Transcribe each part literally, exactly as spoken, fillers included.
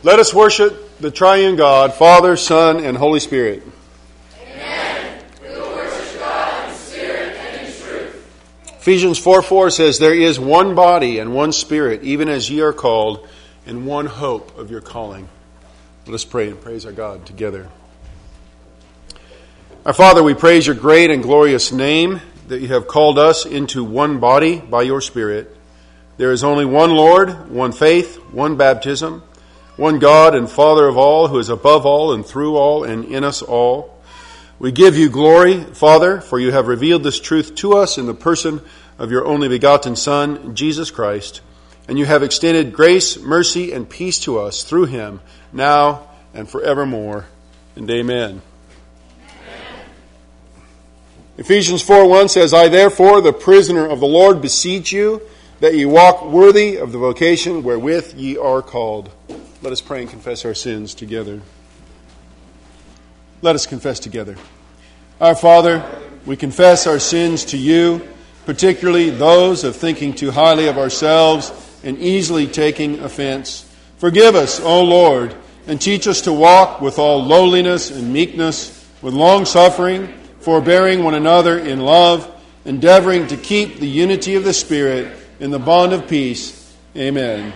Let us worship the triune God, Father, Son, and Holy Spirit. Amen. We will worship God in spirit and in truth. Ephesians four four says, "There is one body and one Spirit, even as ye are called, and one hope of your calling." Let us pray and praise our God together. Our Father, we praise your great and glorious name, that you have called us into one body by your Spirit. There is only one Lord, one faith, one baptism, one God and Father of all, who is above all and through all and in us all. We give you glory, Father, for you have revealed this truth to us in the person of your only begotten Son, Jesus Christ, and you have extended grace, mercy, and peace to us through him, now and forevermore. And amen. Amen. Ephesians four one says, "I therefore, the prisoner of the Lord, beseech you, that ye walk worthy of the vocation wherewith ye are called." Let us pray and confess our sins together. Let us confess together. Our Father, we confess our sins to you, particularly those of thinking too highly of ourselves and easily taking offense. Forgive us, O Lord, and teach us to walk with all lowliness and meekness, with long-suffering, forbearing one another in love, endeavoring to keep the unity of the Spirit in the bond of peace. Amen.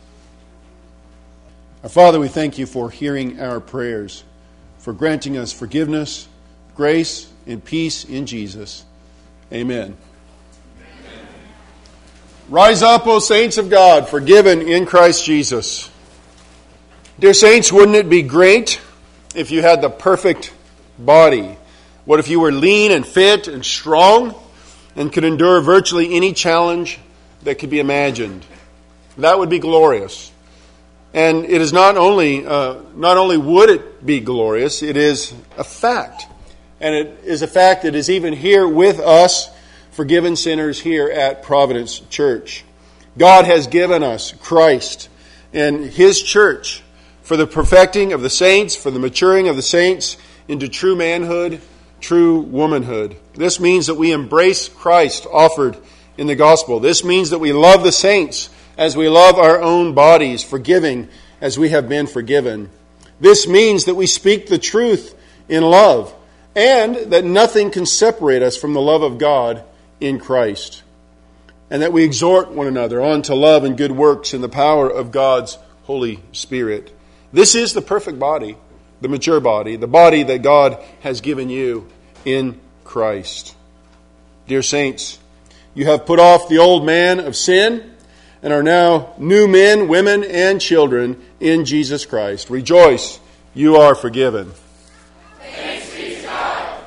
Our Father, we thank you for hearing our prayers, for granting us forgiveness, grace, and peace in Jesus. Amen. Amen. Rise up, O saints of God, forgiven in Christ Jesus. Dear saints, wouldn't it be great if you had the perfect body? What if you were lean and fit and strong and could endure virtually any challenge that could be imagined? That would be glorious. And it is not only, uh, not only would it be glorious, it is a fact. And it is a fact that is even here with us, forgiven sinners here at Providence Church. God has given us Christ and His church for the perfecting of the saints, for the maturing of the saints into true manhood, true womanhood. This means that we embrace Christ offered in the gospel. This means that we love the saints as we love our own bodies, forgiving as we have been forgiven. This means that we speak the truth in love, and that nothing can separate us from the love of God in Christ. And that we exhort one another on to love and good works in the power of God's Holy Spirit. This is the perfect body, the mature body, the body that God has given you in Christ. Dear saints, you have put off the old man of sin and are now new men, women, and children in Jesus Christ. Rejoice, you are forgiven. Thanks be to God.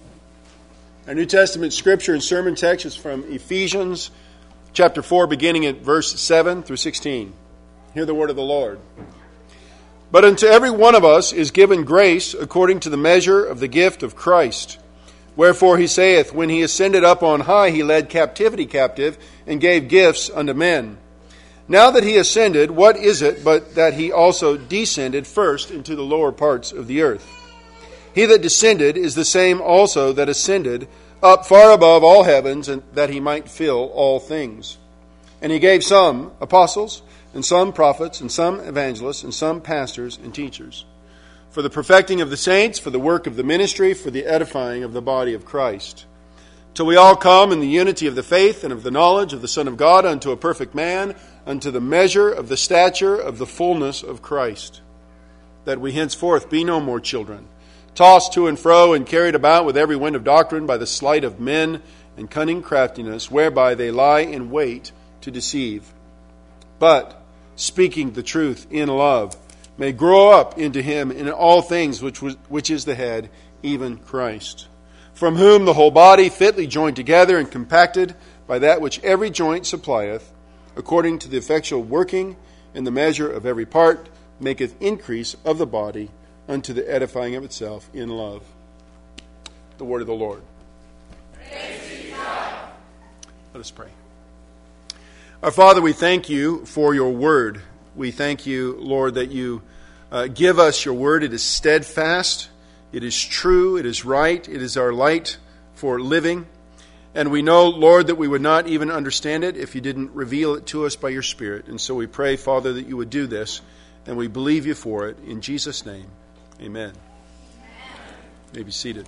Our New Testament scripture and sermon text is from Ephesians chapter four, beginning at verse seven through sixteen. Hear the word of the Lord. "But unto every one of us is given grace according to the measure of the gift of Christ. Wherefore he saith, when he ascended up on high, he led captivity captive and gave gifts unto men. Now that he ascended, what is it but that he also descended first into the lower parts of the earth? He that descended is the same also that ascended up far above all heavens, and that he might fill all things. And he gave some apostles, and some prophets, and some evangelists, and some pastors and teachers, for the perfecting of the saints, for the work of the ministry, for the edifying of the body of Christ, till we all come in the unity of the faith and of the knowledge of the Son of God, unto a perfect man, unto the measure of the stature of the fullness of Christ, that we henceforth be no more children, tossed to and fro and carried about with every wind of doctrine by the sleight of men and cunning craftiness, whereby they lie in wait to deceive. But, speaking the truth in love, may grow up into him in all things which was, which is the head, even Christ, from whom the whole body, fitly joined together and compacted by that which every joint supplieth, according to the effectual working in the measure of every part, maketh increase of the body unto the edifying of itself in love." The word of the Lord. Thanks be to God. Let us pray. Our Father, we thank you for your word. We thank you, Lord, that you uh, give us your word. It is steadfast. It is true. It is right. It is our light for living. And we know, Lord, that we would not even understand it if you didn't reveal it to us by your Spirit. And so we pray, Father, that you would do this And we believe you for it. In Jesus' name, amen. Amen. You may be seated.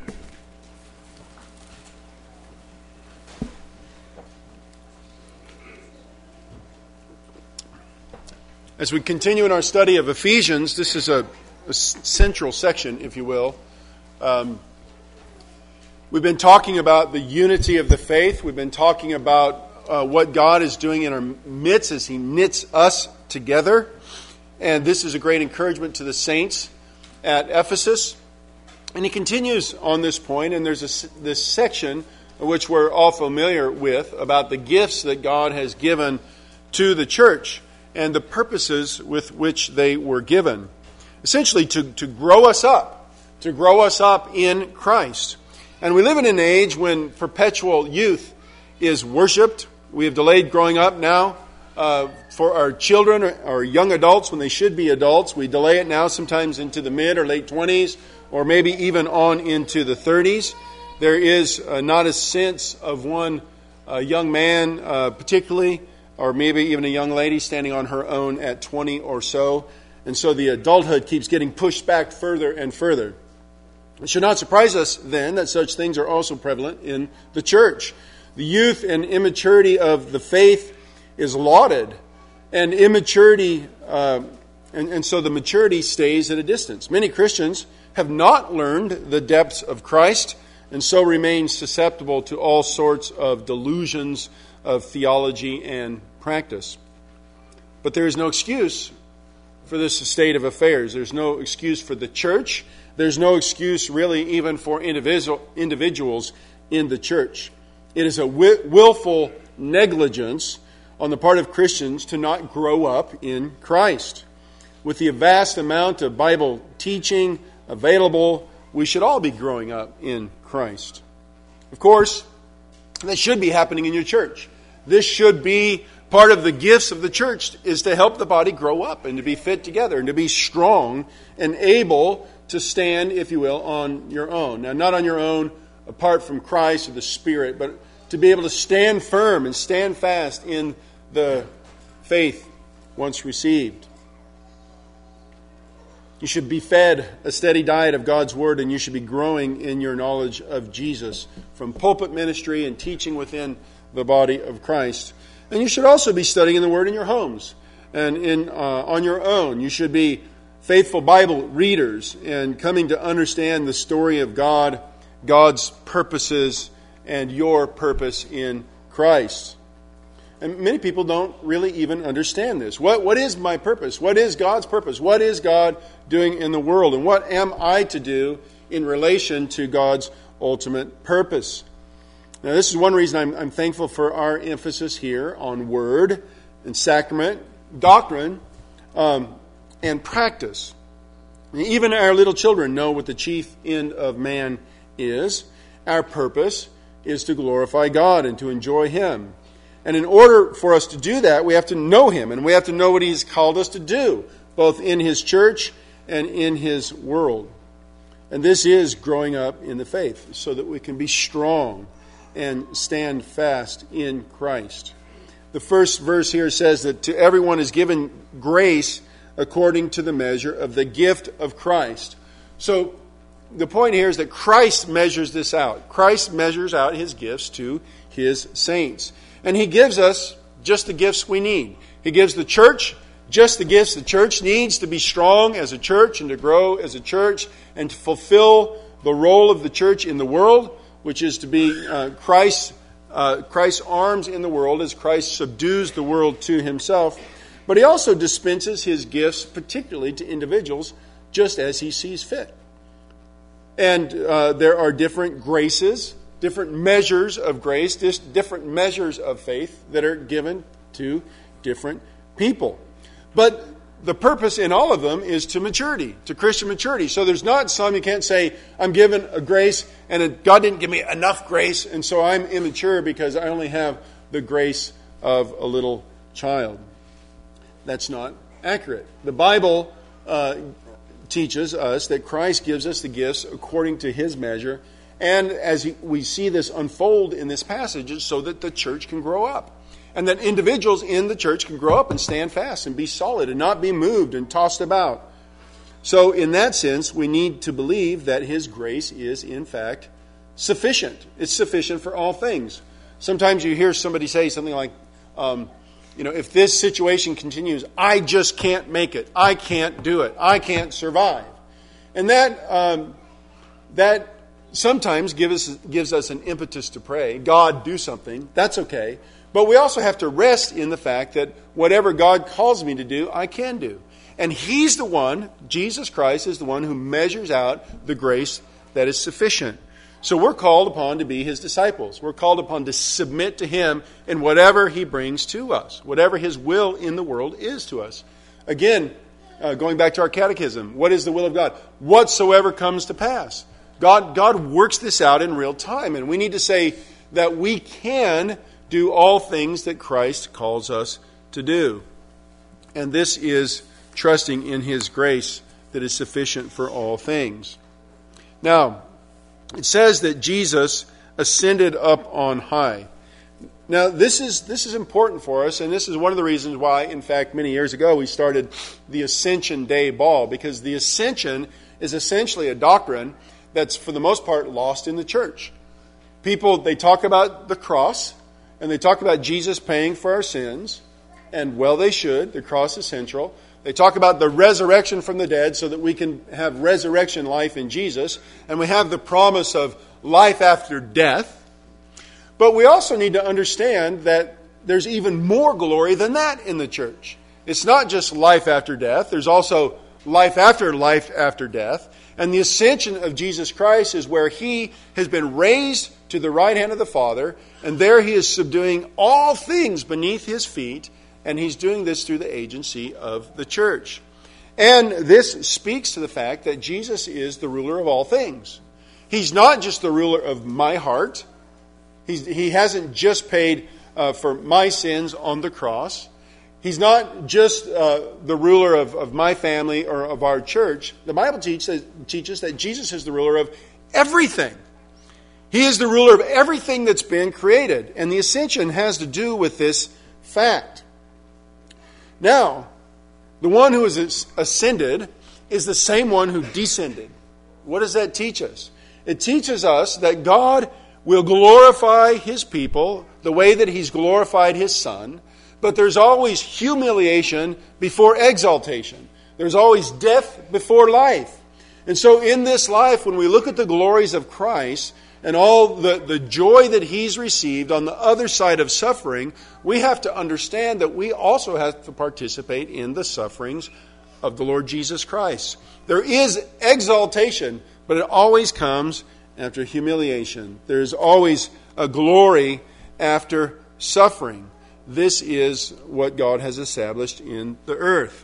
As we continue in our study of Ephesians, this is a, a central section, if you will. Um, we've been talking about the unity of the faith. We've been talking about uh, what God is doing in our midst as He knits us together. And this is a great encouragement to the saints at Ephesus. And he continues on this point, and there's a, this section which we're all familiar with about the gifts that God has given to the church and the purposes with which they were given. Essentially to, to grow us up, to grow us up in Christ. And we live in an age when perpetual youth is worshipped. We have delayed growing up now uh, for our children or, or young adults when they should be adults. We delay it now sometimes into the mid or late twenties or maybe even on into the thirties. There is uh, not a sense of one uh, young man uh, particularly, or maybe even a young lady standing on her own at twenty or so. And so the adulthood keeps getting pushed back further and further. It should not surprise us then that such things are also prevalent in the church. The youth and immaturity of the faith is lauded, and immaturity, uh, and, and so the maturity stays at a distance. Many Christians have not learned the depths of Christ, and so remain susceptible to all sorts of delusions of theology and practice. But there is no excuse for this state of affairs. There's no excuse for the church. There's no excuse really even for individual individuals in the church. It is a willful negligence on the part of Christians to not grow up in Christ. With the vast amount of Bible teaching available, we should all be growing up in Christ. Of course, that should be happening in your church. This should be part of the gifts of the church, is to help the body grow up and to be fit together and to be strong and able to stand, if you will, on your own. Now, not on your own apart from Christ or the Spirit, but to be able to stand firm and stand fast in the faith once received. You should be fed a steady diet of God's Word, and you should be growing in your knowledge of Jesus from pulpit ministry and teaching within the body of Christ. And you should also be studying the Word in your homes and in uh, on your own. You should be faithful Bible readers and coming to understand the story of God, God's purposes, and your purpose in Christ. And many people don't really even understand this. What, what is my purpose? What is God's purpose? What is God doing in the world? And what am I to do in relation to God's ultimate purpose? Now, this is one reason I'm, I'm thankful for our emphasis here on word and sacrament, doctrine, um, and practice. Even our little children know what the chief end of man is. Our purpose is to glorify God and to enjoy Him. And in order for us to do that, we have to know Him, and we have to know what He's called us to do, both in His church and in His world. And this is growing up in the faith, so that we can be strong and stand fast in Christ. The first verse here says that to everyone is given grace according to the measure of the gift of Christ. So the point here is that Christ measures this out. Christ measures out His gifts to His saints. And He gives us just the gifts we need. He gives the church just the gifts the church needs to be strong as a church and to grow as a church and to fulfill the role of the church in the world, which is to be uh, Christ's, uh, Christ's arms in the world as Christ subdues the world to Himself. But He also dispenses His gifts particularly to individuals just as He sees fit. And uh, there are different graces, different measures of grace, different measures of faith that are given to different people. But the purpose in all of them is to maturity, to Christian maturity. So there's not some, you can't say, I'm given a grace and God didn't give me enough grace and so I'm immature because I only have the grace of a little child. That's not accurate. The Bible uh, teaches us that Christ gives us the gifts according to His measure. And as we see this unfold in this passage, it's so that the church can grow up. and that individuals in the church can grow up and stand fast and be solid and not be moved and tossed about. So in that sense, we need to believe that His grace is, in fact, sufficient. It's sufficient for all things. Sometimes you hear somebody say something like, um, you know, if this situation continues, I just can't make it. I can't do it. I can't survive. And that um, that sometimes gives us, gives us an impetus to pray, God, do something. That's okay. But we also have to rest in the fact that whatever God calls me to do, I can do. And He's the one, Jesus Christ is the one who measures out the grace that is sufficient. So we're called upon to be His disciples. We're called upon to submit to Him in whatever He brings to us, whatever His will in the world is to us. Again, uh, going back to our catechism, what is the will of God? Whatsoever comes to pass. God, God works this out in real time, and we need to say that we can do all things that Christ calls us to do. And this is trusting in His grace that is sufficient for all things. Now, it says that Jesus ascended up on high. Now, this is this is important for us, and this is one of the reasons why, in fact, many years ago we started the Ascension Day Ball, because the Ascension is essentially a doctrine that's, for the most part, lost in the church. People, they talk about the cross, and they talk about Jesus paying for our sins, and well, they should. The cross is central. They talk about the resurrection from the dead so that we can have resurrection life in Jesus. And we have the promise of life after death. But we also need to understand that there's even more glory than that in the church. It's not just life after death. There's also life after life after death. And the ascension of Jesus Christ is where He has been raised to the right hand of the Father. And there He is subduing all things beneath His feet. And He's doing this through the agency of the church. And this speaks to the fact that Jesus is the ruler of all things. He's not just the ruler of my heart. He's, he hasn't just paid uh, for my sins on the cross. He's not just uh, the ruler of, of my family or of our church. The Bible teaches, teaches that Jesus is the ruler of everything. He is the ruler of everything that's been created. And the ascension has to do with this fact. Now, the one who is ascended is the same one who descended. What does that teach us? It teaches us that God will glorify His people the way that He's glorified His Son, but there's always humiliation before exaltation. There's always death before life. And so in this life, when we look at the glories of Christ and all the, the joy that He's received on the other side of suffering, we have to understand that we also have to participate in the sufferings of the Lord Jesus Christ. There is exaltation, but it always comes after humiliation. There is always a glory after suffering. This is what God has established in the earth.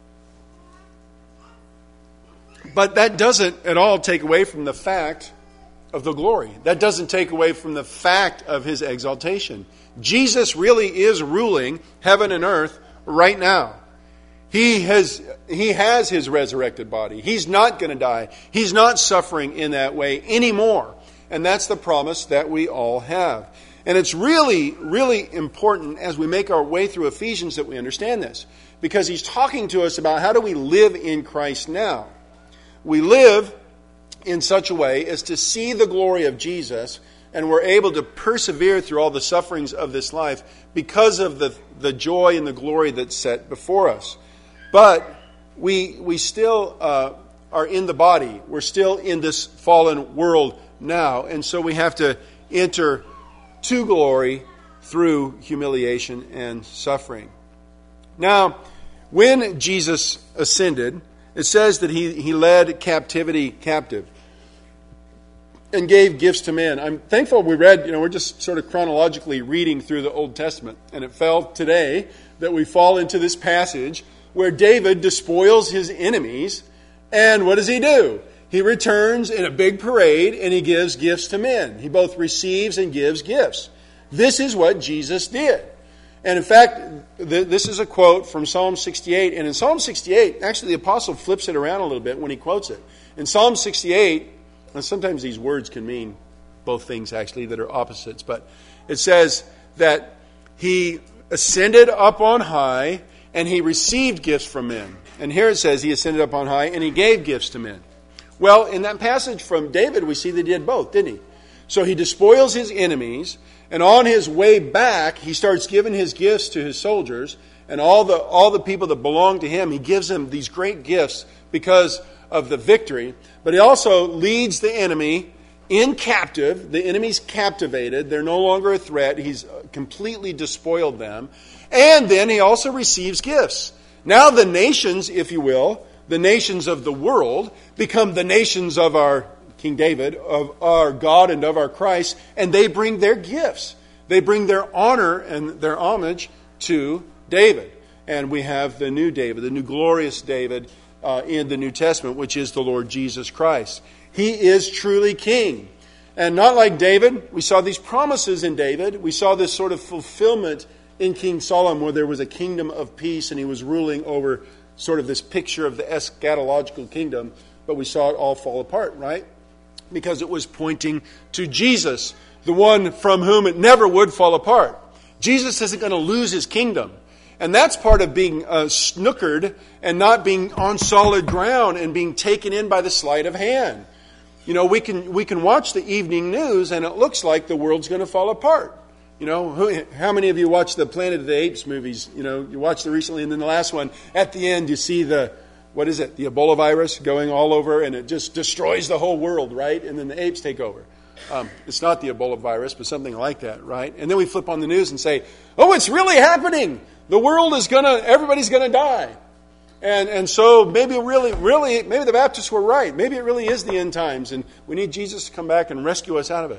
But that doesn't at all take away from the fact of the glory. That doesn't take away from the fact of His exaltation. Jesus really is ruling heaven and earth right now. He has, he has His resurrected body. He's not going to die. He's not suffering in that way anymore. And that's the promise that we all have. And it's really, really important as we make our way through Ephesians that we understand this. Because he's talking to us about how do we live in Christ now. We live in such a way as to see the glory of Jesus, and we're able to persevere through all the sufferings of this life because of the, the joy and the glory that's set before us. But we we still uh, are in the body. We're still in this fallen world now, and so we have to enter to glory through humiliation and suffering. Now, when Jesus ascended, it says that he, he led captivity captive and gave gifts to men. I'm thankful we read, you know, we're just sort of chronologically reading through the Old Testament. And it fell today that we fall into this passage where David despoils his enemies. And what does he do? He returns in a big parade and he gives gifts to men. He both receives and gives gifts. This is what Jesus did. And in fact, th- this is a quote from Psalm sixty-eight. And in Psalm sixty-eight, actually the apostle flips it around a little bit when he quotes it. In Psalm sixty-eight, and sometimes these words can mean both things actually that are opposites, but it says that he ascended up on high, and he received gifts from men. And here it says he ascended up on high, and he gave gifts to men. Well, in that passage from David, we see that he did both, didn't he? So he despoils his enemies, and on his way back, he starts giving his gifts to his soldiers, and all the all the people that belong to him, he gives them these great gifts because of the victory. But he also leads the enemy in captive. The enemy's captivated. They're no longer a threat. He's completely despoiled them. And then he also receives gifts. Now the nations, if you will, the nations of the world, become the nations of our King David, of our God and of our Christ, and they bring their gifts. They bring their honor and their homage to David. And we have the new David, the new glorious David uh, in the New Testament, which is the Lord Jesus Christ. He is truly king. And not like David, we saw these promises in David. We saw this sort of fulfillment in King Solomon, where there was a kingdom of peace and he was ruling over sort of this picture of the eschatological kingdom. But we saw it all fall apart, right? Because it was pointing to Jesus, the one from whom it never would fall apart. Jesus isn't going to lose his kingdom. And that's part of being uh, snookered and not being on solid ground and being taken in by the sleight of hand. You know, we can we can watch the evening news and it looks like the world's going to fall apart. You know, who, how many of you watched the Planet of the Apes movies? You know, you watched it recently, and then the last one, at the end, you see the, what is it, the Ebola virus going all over, and it just destroys the whole world, right? And then the apes take over. Um, it's not the Ebola virus, but something like that, right? And then we flip on the news and say, oh, it's really happening. The world is going to, everybody's going to die. And and so maybe really, really, maybe the Baptists were right. Maybe it really is the end times, and we need Jesus to come back and rescue us out of it.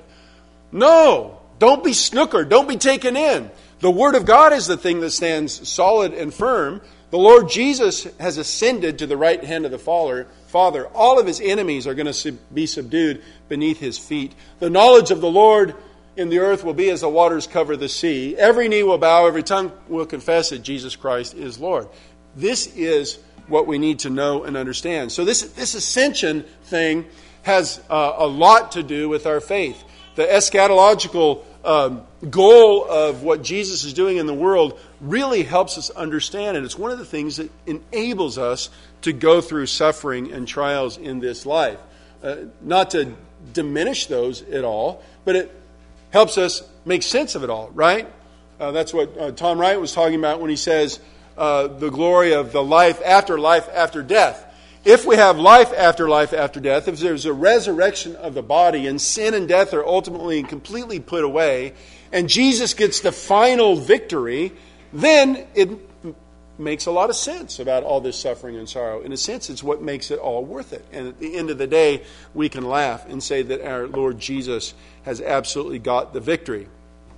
No! Don't be snookered. Don't be taken in. The Word of God is the thing that stands solid and firm. The Lord Jesus has ascended to the right hand of the Father. All of his enemies are going to be subdued beneath his feet. The knowledge of the Lord in the earth will be as the waters cover the sea. Every knee will bow, every tongue will confess that Jesus Christ is Lord. This is what we need to know and understand. So this, this ascension thing has uh, a lot to do with our faith. The eschatological um, goal of what Jesus is doing in the world really helps us understand it. It's one of the things that enables us to go through suffering and trials in this life. Uh, not to diminish those at all, but it helps us make sense of it all, right? Uh, that's what uh, Tom Wright was talking about when he says uh, the glory of the life after life after death. If we have life after life after death, if there's a resurrection of the body and sin and death are ultimately and completely put away, and Jesus gets the final victory, then it makes a lot of sense about all this suffering and sorrow. In a sense, it's what makes it all worth it. And at the end of the day, we can laugh and say that our Lord Jesus has absolutely got the victory.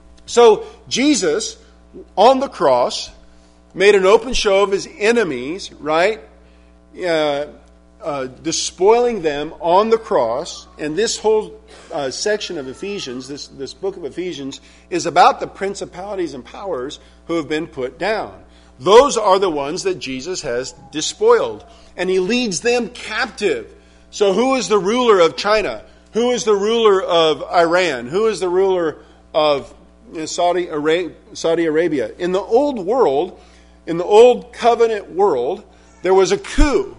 So Jesus, on the cross, made an open show of his enemies, right? Uh, uh, despoiling them on the cross. And this whole uh, section of Ephesians, this, this book of Ephesians, is about the principalities and powers who have been put down. Those are the ones that Jesus has despoiled. And he leads them captive. So who is the ruler of China? Who is the ruler of Iran? Who is the ruler of you know, Saudi, Ara- Saudi Arabia? In the old world, in the old covenant world, there was a coup.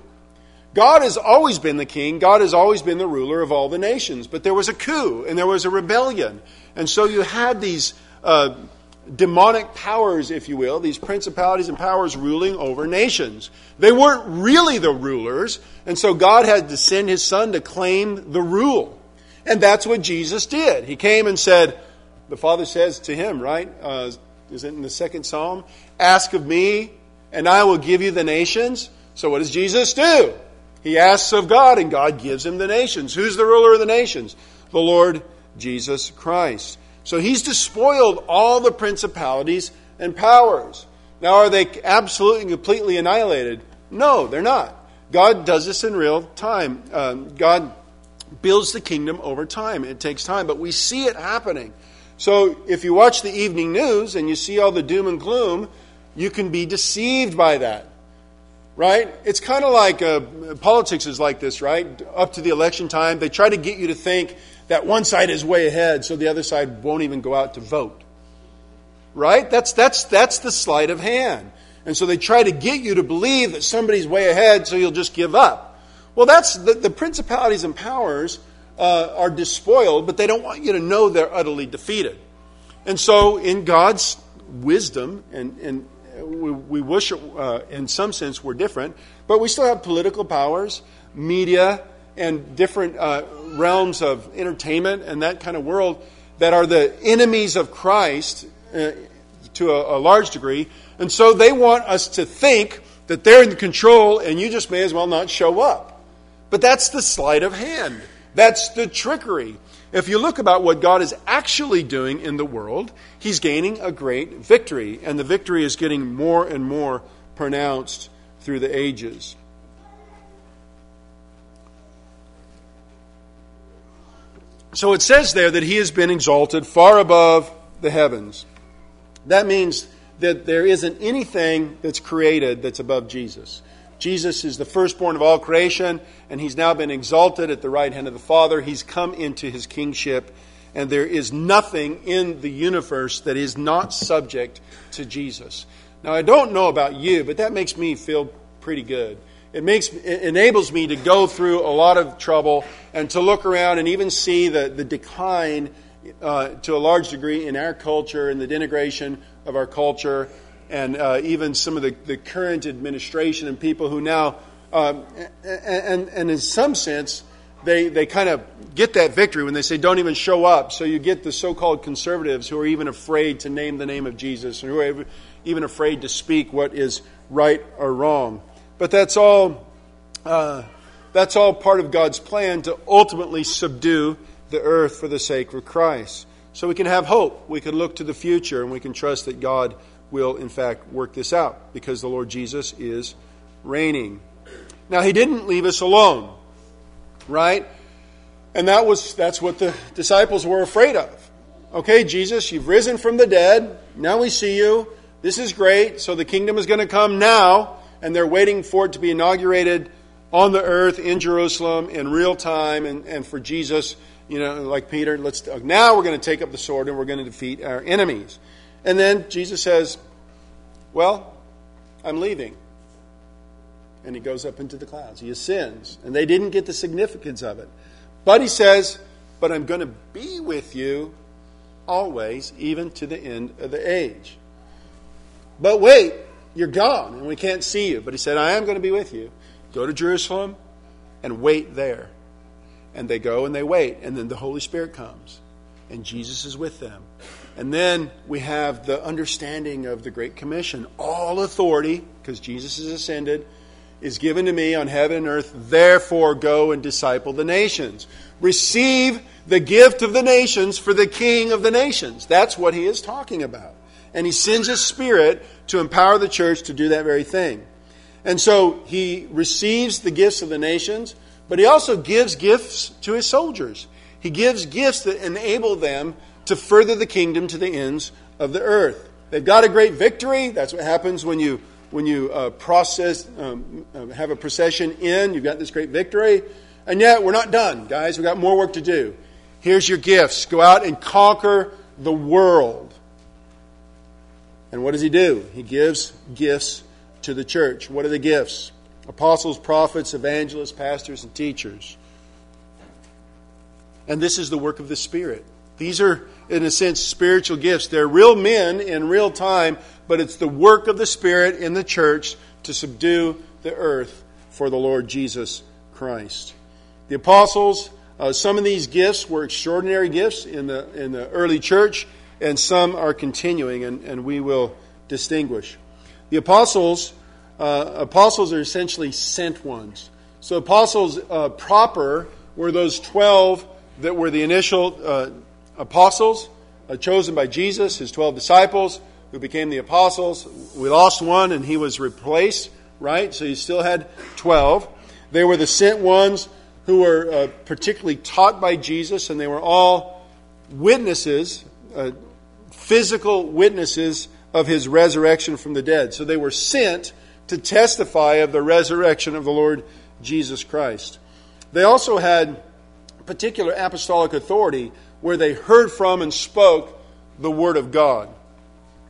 God has always been the king. God has always been the ruler of all the nations. But there was a coup and there was a rebellion. And so you had these uh, demonic powers, if you will, these principalities and powers ruling over nations. They weren't really the rulers. And so God had to send his son to claim the rule. And that's what Jesus did. He came and said, the Father says to him, right? Uh, is it in the second Psalm? Ask of me, and I will give you the nations. So what does Jesus do? He asks of God, and God gives him the nations. Who's the ruler of the nations? The Lord Jesus Christ. So he's despoiled all the principalities and powers. Now, are they absolutely and completely annihilated? No, they're not. God does this in real time. Um, God builds the kingdom over time. It takes time, but we see it happening. So if you watch the evening news and you see all the doom and gloom, you can be deceived by that. Right? It's kind of like, uh, politics is like this, right? Up to the election time, they try to get you to think that one side is way ahead, so the other side won't even go out to vote. right? That's, that's, that's the sleight of hand. And so they try to get you to believe that somebody's way ahead, so you'll just give up. Well, that's the, the principalities and powers uh, are despoiled, but they don't want you to know they're utterly defeated. And so in God's wisdom, and, and we, we wish uh, in some sense we're different, but we still have political powers, media, and different uh, realms of entertainment and that kind of world that are the enemies of Christ uh, to a, a large degree. And so they want us to think that they're in control and you just may as well not show up. But that's the sleight of hand. That's the trickery. If you look about what God is actually doing in the world, He's gaining a great victory. And the victory is getting more and more pronounced through the ages. So it says there that He has been exalted far above the heavens. That means that there isn't anything that's created that's above Jesus. Jesus is the firstborn of all creation, and He's now been exalted at the right hand of the Father. He's come into His kingship, and there is nothing in the universe that is not subject to Jesus. Now, I don't know about you, but that makes me feel pretty good. It makes it enables me to go through a lot of trouble and to look around and even see the, the decline uh, to a large degree in our culture and the denigration of our culture, and uh, even some of the, the current administration and people who now, um, and, and in some sense, they, they kind of get that victory when they say, don't even show up. So you get the so-called conservatives who are even afraid to name the name of Jesus, and who are even afraid to speak what is right or wrong. But that's all, uh, that's all part of God's plan to ultimately subdue the earth for the sake of Christ. So we can have hope. We can look to the future, and we can trust that God will, in fact, work this out, because the Lord Jesus is reigning. Now, He didn't leave us alone, right? And that was that's what the disciples were afraid of. Okay, Jesus, you've risen from the dead. Now we see you. This is great. So the kingdom is going to come now, and they're waiting for it to be inaugurated on the earth in Jerusalem in real time, and, and for Jesus, you know, like Peter, let's now we're going to take up the sword and we're going to defeat our enemies. And then Jesus says, well, I'm leaving. And He goes up into the clouds. He ascends. And they didn't get the significance of it. But He says, but I'm going to be with you always, even to the end of the age. But wait, you're gone and we can't see you. But He said, I am going to be with you. Go to Jerusalem and wait there. And they go and they wait. And then the Holy Spirit comes. And Jesus is with them. And then we have the understanding of the Great Commission. All authority, because Jesus is ascended, is given to me on heaven and earth. Therefore, go and disciple the nations. Receive the gift of the nations for the King of the nations. That's what He is talking about. And He sends His Spirit to empower the church to do that very thing. And so He receives the gifts of the nations, but He also gives gifts to His soldiers. He gives gifts that enable them to further the kingdom to the ends of the earth. They've got a great victory. That's what happens when you when you uh, process um, have a procession in. You've got this great victory, and yet we're not done, guys. We've got more work to do. Here's your gifts. Go out and conquer the world. And what does He do? He gives gifts to the church. What are the gifts? Apostles, prophets, evangelists, pastors, and teachers. And this is the work of the Spirit. These are, in a sense, spiritual gifts. They're real men in real time, but it's the work of the Spirit in the church to subdue the earth for the Lord Jesus Christ. The apostles, uh, some of these gifts were extraordinary gifts in the in the early church, and some are continuing, and, and we will distinguish. The apostles, uh, apostles are essentially sent ones. So apostles uh, proper were those twelve that were the initial uh, apostles uh, chosen by Jesus, His twelve disciples, who became the apostles. We lost one and he was replaced, right? So you still had twelve. They were the sent ones who were uh, particularly taught by Jesus, and they were all witnesses, uh, physical witnesses of His resurrection from the dead. So they were sent to testify of the resurrection of the Lord Jesus Christ. They also had particular apostolic authority where they heard from and spoke the Word of God.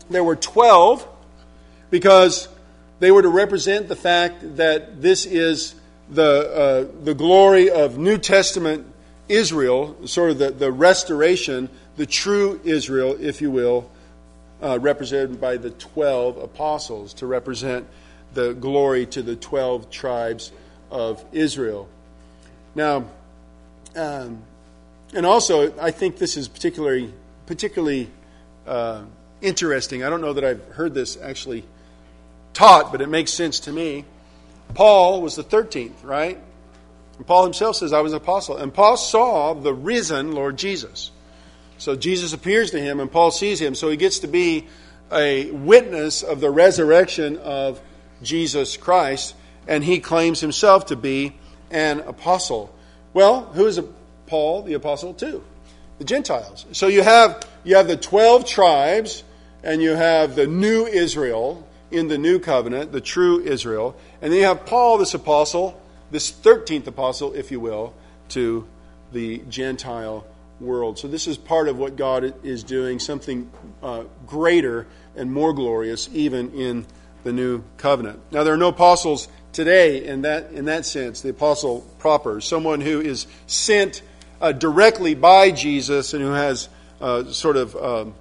there were twelve because they were to represent the fact that this is the uh, the glory of New Testament Israel, sort of the, the restoration, the true Israel, if you will, uh, represented by the twelve apostles, to represent the glory to the twelve tribes of Israel. Now, um, and also, I think this is particularly particularly uh, interesting. I don't know that I've heard this actually taught, but it makes sense to me. Paul was the thirteenth, right? And Paul himself says, I was an apostle. And Paul saw the risen Lord Jesus. So Jesus appears to him and Paul sees him. So he gets to be a witness of the resurrection of Jesus Christ. And he claims himself to be an apostle. Well, who is Paul the apostle to? The Gentiles. So you have you have the twelve tribes and you have the new Israel in the new covenant, the true Israel. And then you have Paul, this apostle, this thirteenth apostle, if you will, to the Gentile world. So this is part of what God is doing, something uh, greater and more glorious, even in the new covenant. Now, there are no apostles today in that in that sense. The apostle proper, someone who is sent uh, directly by Jesus and who has uh, sort of um,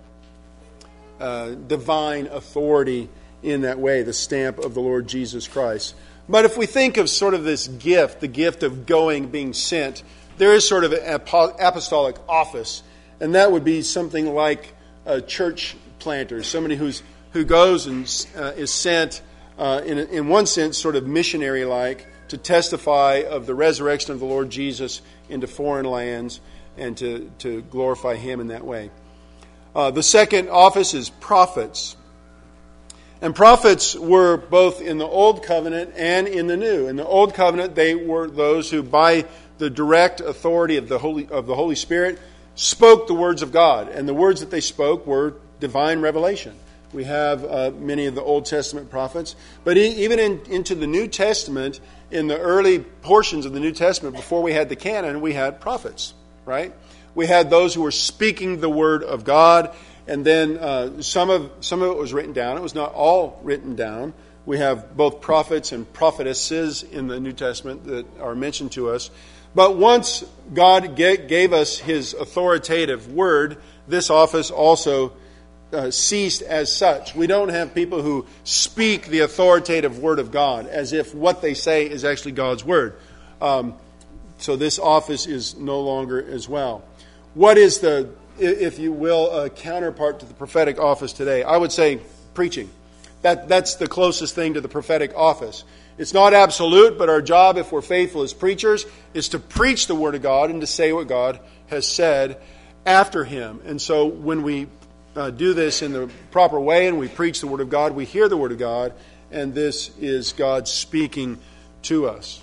uh, divine authority in that way, the stamp of the Lord Jesus Christ. But if we think of sort of this gift, the gift of going, being sent, there is sort of an apostolic office, and that would be something like a church planter, somebody who's who goes and uh, is sent, uh, in in one sense, sort of missionary-like, to testify of the resurrection of the Lord Jesus into foreign lands and to, to glorify Him in that way. Uh, the second office is prophets. And prophets were both in the Old Covenant and in the New. In the Old Covenant, they were those who, by the direct authority of the Holy of the Holy Spirit, spoke the words of God. And the words that they spoke were divine revelation. We have uh, many of the Old Testament prophets. But even in, into the New Testament, in the early portions of the New Testament, before we had the canon, we had prophets, right? We had those who were speaking the word of God. And then uh, some of some of it was written down. It was not all written down. We have both prophets and prophetesses in the New Testament that are mentioned to us. But once God gave us His authoritative word, this office also uh, ceased as such. We don't have people who speak the authoritative word of God as if what they say is actually God's word. Um, so this office is no longer as well. What is the, if you will, a counterpart to the prophetic office today? I would say preaching. That that's the closest thing to the prophetic office. It's not absolute, but our job, if we're faithful as preachers, is to preach the Word of God and to say what God has said after Him. And so when we uh, do this in the proper way and we preach the Word of God, we hear the Word of God, and this is God speaking to us.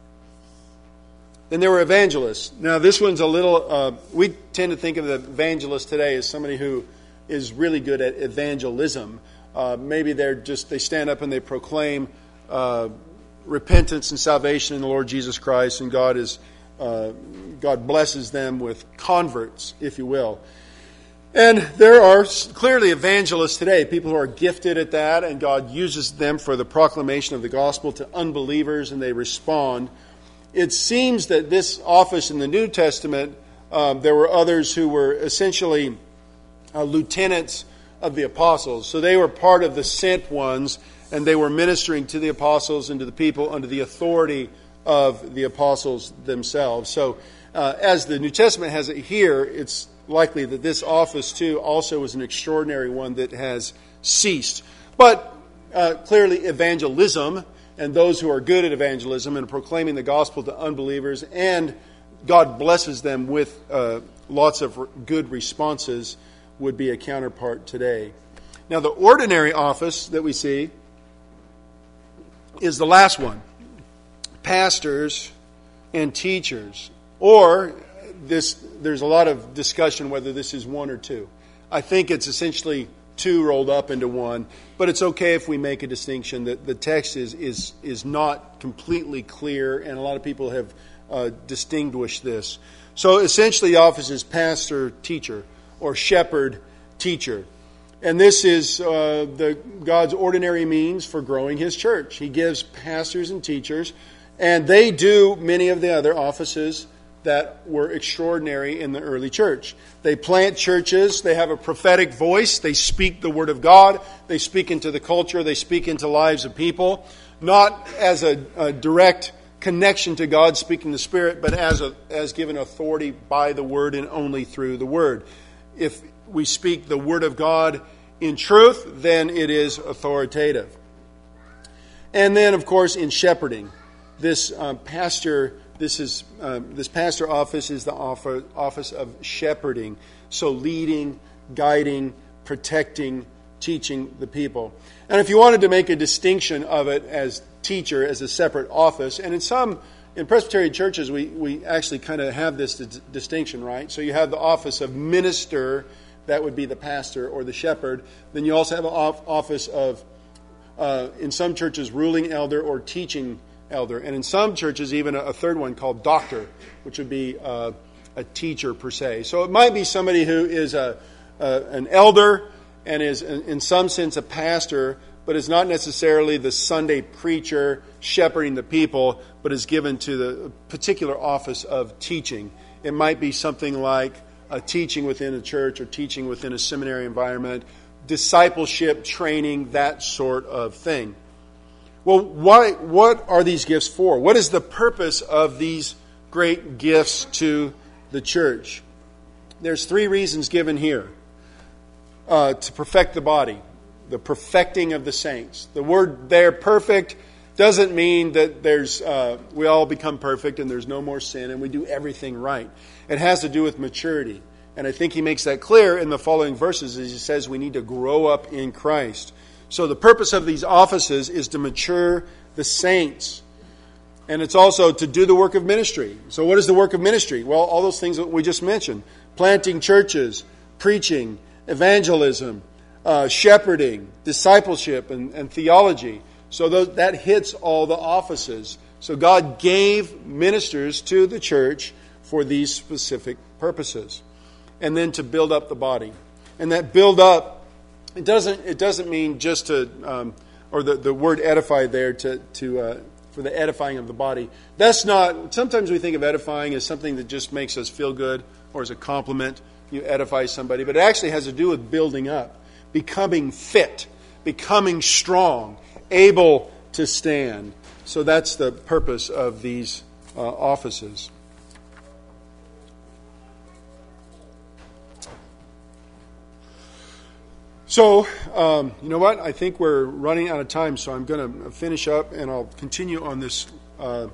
Then there were evangelists. Now this one's a little, uh, we tend to think of the evangelist today as somebody who is really good at evangelism. Uh, maybe they're just, they stand up and they proclaim uh, repentance and salvation in the Lord Jesus Christ, and God is, uh, God blesses them with converts, if you will. And there are clearly evangelists today, people who are gifted at that, and God uses them for the proclamation of the gospel to unbelievers, and they respond. It seems that this office in the New Testament, um, there were others who were essentially uh, lieutenants of the apostles. So they were part of the sent ones, and they were ministering to the apostles and to the people under the authority of the apostles themselves. So uh, as the New Testament has it here, it's likely that this office too also was an extraordinary one that has ceased. But uh, clearly evangelism, and those who are good at evangelism and proclaiming the gospel to unbelievers, and God blesses them with uh, lots of good responses, would be a counterpart today. Now, the ordinary office that we see is the last one. Pastors and teachers. Or, this, there's a lot of discussion whether this is one or two. I think it's essentially two rolled up into one, but it's okay if we make a distinction. That the text is is is not completely clear, and a lot of people have uh, distinguished this. So essentially the office is pastor, teacher, or shepherd, teacher. And this is uh, the God's ordinary means for growing His church. He gives pastors and teachers, and they do many of the other offices that were extraordinary in the early church. They plant churches, they have a prophetic voice, they speak the Word of God, they speak into the culture, they speak into lives of people, not as a, a direct connection to God speaking the Spirit, but as a, as given authority by the Word and only through the Word. If we speak the Word of God in truth, then it is authoritative. And then, of course, in shepherding, this um, pastor, this is uh, this pastor office is the offer, office of shepherding. So leading, guiding, protecting, teaching the people. And if you wanted to make a distinction of it as teacher, as a separate office, and in some, in Presbyterian churches, we, we actually kind of have this d- distinction, right? So you have the office of minister, that would be the pastor or the shepherd. Then you also have an off- office of, uh, in some churches, ruling elder or teaching elder. And in some churches, even a, a third one called doctor, which would be uh, a teacher per se. So it might be somebody who is a, a an elder and is in, in some sense a pastor, but is not necessarily the Sunday preacher shepherding the people, but is given to the particular office of teaching. It might be something like a teaching within a church or teaching within a seminary environment, discipleship, training, that sort of thing. Well, why, what are these gifts for? What is the purpose of these great gifts to the church? There's three reasons given here. Uh, to perfect the body, the perfecting of the saints. The word there, perfect, doesn't mean that there's uh, we all become perfect and there's no more sin and we do everything right. It has to do with maturity. And I think he makes that clear in the following verses as he says we need to grow up in Christ. So the purpose of these offices is to mature the saints. And it's also to do the work of ministry. So what is the work of ministry? Well, all those things that we just mentioned. Planting churches, preaching, evangelism, uh, shepherding, discipleship, and, and theology. So those, that hits all the offices. So God gave ministers to the church for these specific purposes. And then to build up the body. And that build up, it doesn't it doesn't mean just to, um, or the, the word edify there to, to uh, for the edifying of the body. That's not, sometimes we think of edifying as something that just makes us feel good or as a compliment. You edify somebody, but it actually has to do with building up, becoming fit, becoming strong, able to stand. So that's the purpose of these uh, offices. So, um, you know what? I think we're running out of time, so I'm going to finish up and I'll continue on this uh,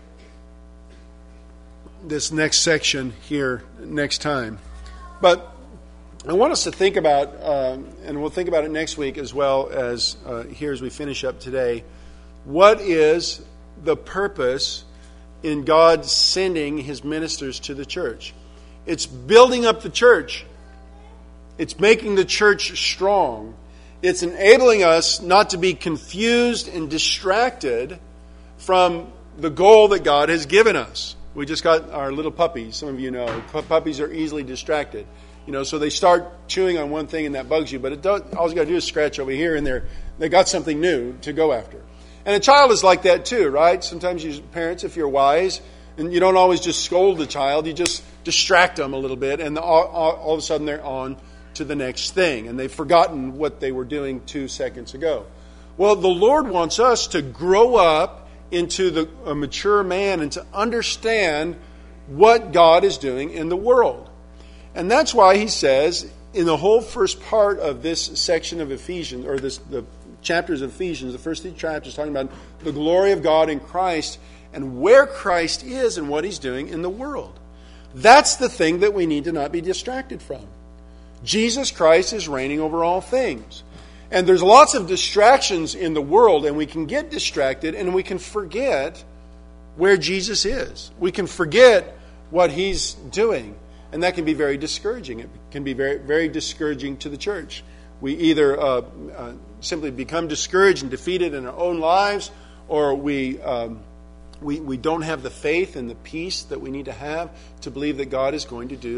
this next section here next time. But I want us to think about, uh, and we'll think about it next week as well as uh, here as we finish up today, what is the purpose in God sending His ministers to the church? It's building up the church. It's making the church strong. It's enabling us not to be confused and distracted from the goal that God has given us. We just got our little puppies. Some of you know puppies are easily distracted. You know, so they start chewing on one thing and that bugs you, but it does, all you got to do is scratch over here and they're, they got something new to go after. And a child is like that too, right? Sometimes you parents, if you're wise, and you don't always just scold the child, you just distract them a little bit and all, all, all of a sudden they're on to the next thing and they've forgotten what they were doing two seconds ago. Well, the Lord wants us to grow up into the, a mature man and to understand what God is doing in the world. And that's why he says in the whole first part of this section of Ephesians, or this the chapters of Ephesians, the first three chapters talking about the glory of God in Christ and where Christ is and what He's doing in the world. That's the thing that we need to not be distracted from. Jesus Christ is reigning over all things. And there's lots of distractions in the world, and we can get distracted and we can forget where Jesus is. We can forget what He's doing. And that can be very discouraging. It can be very, very discouraging to the church. We either uh, uh, simply become discouraged and defeated in our own lives, or we, um, we we don't have the faith and the peace that we need to have to believe that God is going to do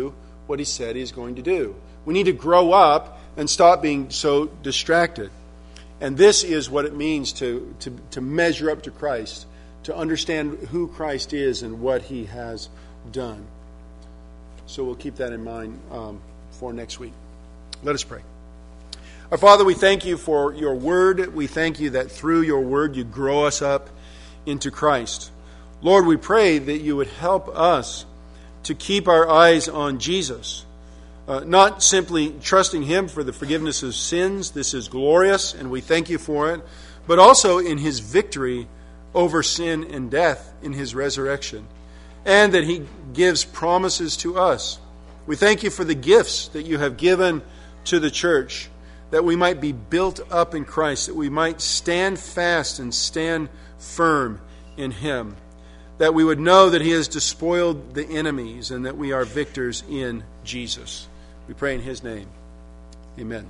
what He said He is going to do. We need to grow up and stop being so distracted. And this is what it means to, to, to measure up to Christ, to understand who Christ is and what He has done. So we'll keep that in mind um, for next week. Let us pray. Our Father, we thank You for Your Word. We thank You that through Your Word You grow us up into Christ. Lord, we pray that You would help us to keep our eyes on Jesus, uh, not simply trusting Him for the forgiveness of sins. This is glorious, and we thank You for it, but also in His victory over sin and death in His resurrection, and that He gives promises to us. We thank You for the gifts that You have given to the church, that we might be built up in Christ, that we might stand fast and stand firm in Him, that we would know that He has despoiled the enemies and that we are victors in Jesus. We pray in His name. Amen.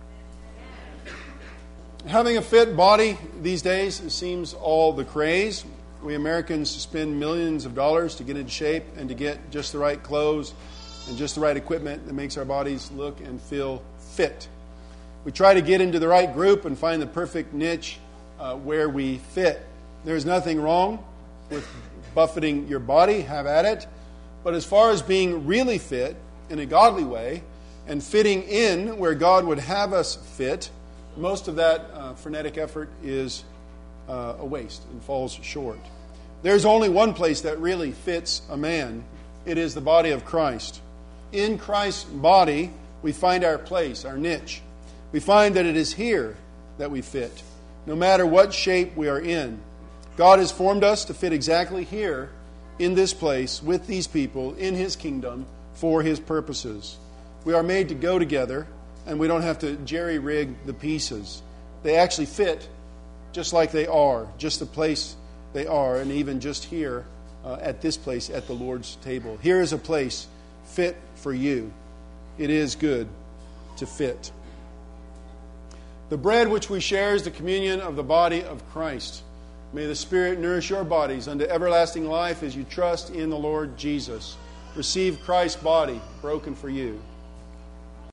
Having a fit body these days seems all the craze. We Americans spend millions of dollars to get into shape and to get just the right clothes and just the right equipment that makes our bodies look and feel fit. We try to get into the right group and find the perfect niche uh, where we fit. There's nothing wrong with buffeting your body, have at it. But as far as being really fit in a godly way and fitting in where God would have us fit, most of that uh, frenetic effort is uh, a waste and falls short. There's only one place that really fits a man. It is the body of Christ. In Christ's body, we find our place, our niche. We find that it is here that we fit, no matter what shape we are in. God has formed us to fit exactly here, in this place, with these people, in His kingdom, for His purposes. We are made to go together, and we don't have to jerry-rig the pieces. They actually fit just like they are, just the place they are, and even just here uh, at this place at the Lord's table. Here is a place fit for you. It is good to fit. The bread which we share is the communion of the body of Christ. May the Spirit nourish your bodies unto everlasting life as you trust in the Lord Jesus. Receive Christ's body broken for you.